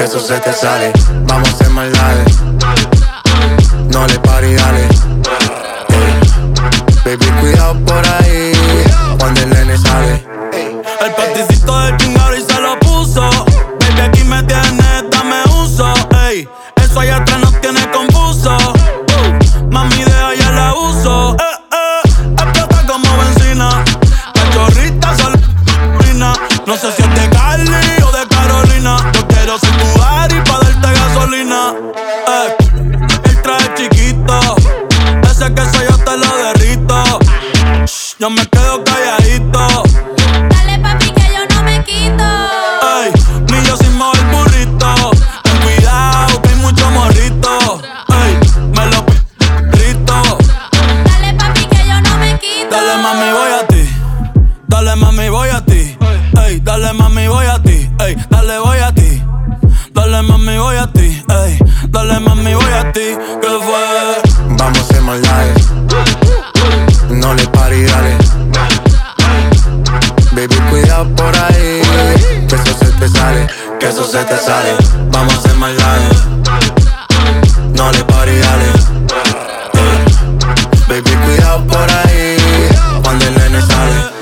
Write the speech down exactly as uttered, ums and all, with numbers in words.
eso se te sale. Vamos a hacer maldades, no le pari, dale. Baby, cuidado por ahí, cuando el nene sale. El paticito del chingado y se lo puso. Baby, aquí me tienes, dame uso. Ey, eso allá atrás nos tiene confuso. Uh, mami, deja ya la uso. Eh, eh, explota como benzina. Cachorrita, salina. No sé si es de Cali o de Carolina. Yo quiero ser tu Ari pa' darte gasolina. Eh, el traje chiquito, ese queso yo te lo derrito. Shh, yo me quedo calladito. Dale papi que yo no me quito. Ey, ni yo sin mover el burrito. Ten cuidado que hay mucho morrito. Ey, me lo grito. Dale papi que yo no me quito. Dale mami voy a ti. Dale mami voy a ti. Ey, dale mami voy a ti. Ey, dale voy a ti. Dale mami voy a ti. Ey, dale mami voy a ti. ¿Qué fue? Vamos a hacer maldades, no le pari, dale. Baby, cuidado por ahí, que eso se te sale, que eso se te sale. Vamos a hacer maldades, no le pari, dale. Baby, cuidado por ahí, cuando el nene sale.